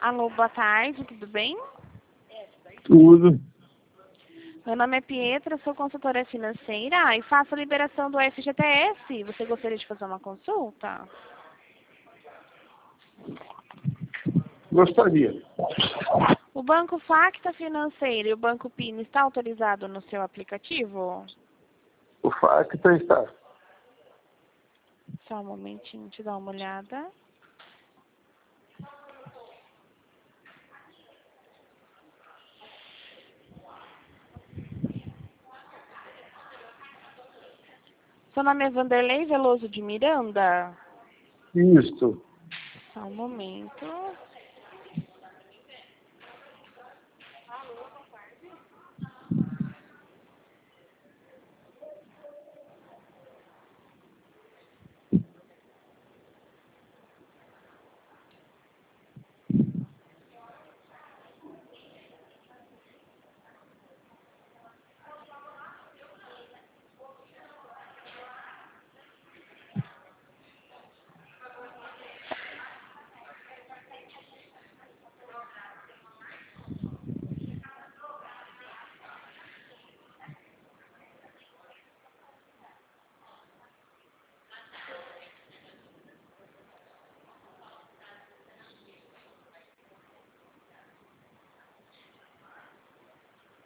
Alô, boa tarde, tudo bem? Tudo. Meu nome é Pietra, sou consultora financeira e faço a liberação do FGTS. Você gostaria de fazer uma consulta? Gostaria. O Banco Facta Financeiro e o Banco PIN está autorizado no seu aplicativo? O Facta está. Só um momentinho, deixa eu dar uma olhada. Seu nome é Vanderlei Veloso de Miranda? Isto. Só um momento.